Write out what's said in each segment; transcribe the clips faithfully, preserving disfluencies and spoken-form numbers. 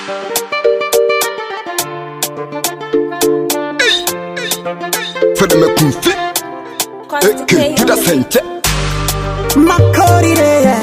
For the Mekunfi, okay, to the center. Makori de,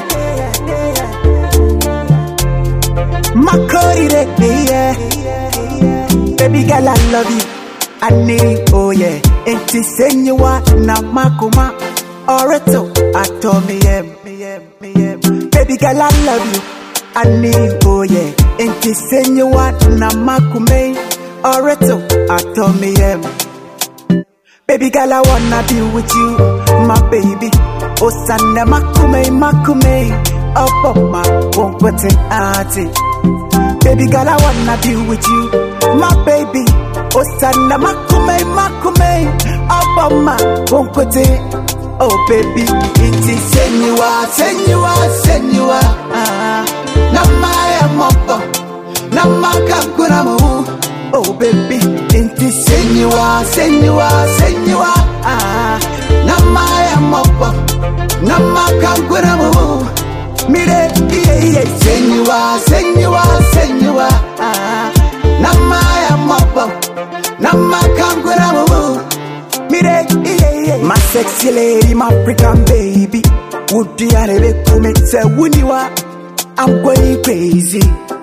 Makori de, yeah. Baby girl, I love you. I need, oh yeah. And to send you what na makuma. Oreto, I told me, yeah, me, yeah. Baby girl, I love you. I need, oh yeah. And to send you what na makume. Oreto, I told me, yeah. Baby girl, I wanna be with you, my baby. Osana makume, makume. Up up my won't auntie. Baby girl, I wanna be with you, my baby. Osana makume, makume. Up up my won't. Oh baby, it is senua, senua, senua. Namaya mopo, namaka kuramu. Oh baby, it is senua, senua, senua. Namaya mopo, namaka kuramu. Mire, yeah, yeah, senua, senua, senua. Namaya mopo, namaka kuramu. Mire, yeah, yeah. My sexy lady, my African baby. Would you ever come and say, Wuniwa? I'm going crazy.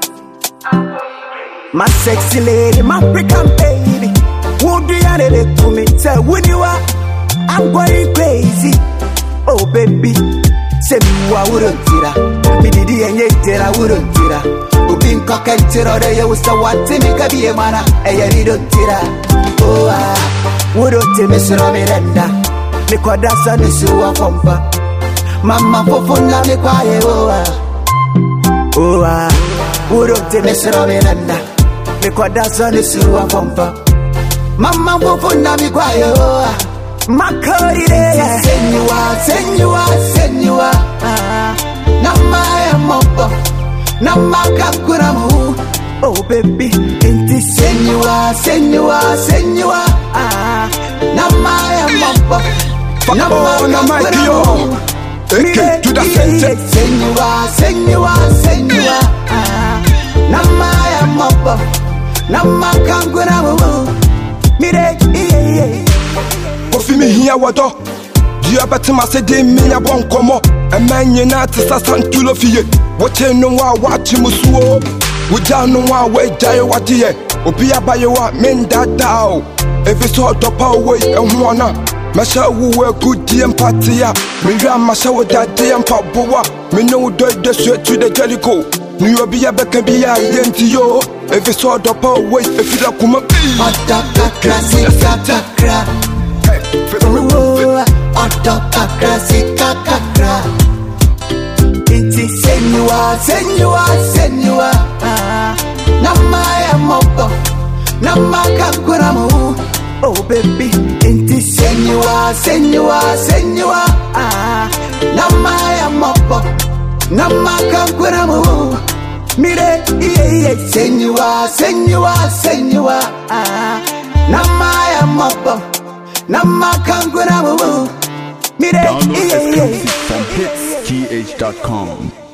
My sexy lady, my African baby. Would you ever come and say, Wuniwa? I'm going crazy. Oh, baby. Say me, I wouldn't tira. Me did the end, yet I wouldn't tira. Who been cock and tira, they was the one to make a be a mana. And you didn't tira. Oh, ah. Wouldn't miss Miranda. Me kwa dasa ni suwa kompa. Mama fofuna me kwa ye oa. Oa. Wouldn't miss Miranda. Me kwa dasa ni suwa kompa. Mama fofuna me kwa ye oa. Makori de. Senua, senua, senua. Nama ya mopo. Nama kakuramu. Oh baby, inti senua, senua, senua. Namaya mopo, namaya kuramu. Okay, to the center. Senua, senua, senua. Namaya mopo, namaya kuramu. Mire, yeah. Kofi me here wado. Dia beti ma se de me ya bon komo. E man nyina te sasantulo fie. Woche no wa wachi musuo. Wuja no wa we jai wati ye. Obi abaye wa men dada. If it's all the power and wanna, Masha who were good dear patia. Me ram Masha with that dear paboa. Me know the sweat to the jellico. New be a beck and be a yentio. If it's all the power, if you don't come up, Otaka Sikakra. Otaka Sikakra. It is senua, senua, senua. Namaya mopo, namaka kuramu. Oh baby, inti senua, senua, senua. Namaya mopo, namaka kuramu. Mire, yeah, yeah, senua, senua, senua. Namaya mopo, namaka kuramu. Mire, Download yeah, yeah. exclusive from hits G H dot com.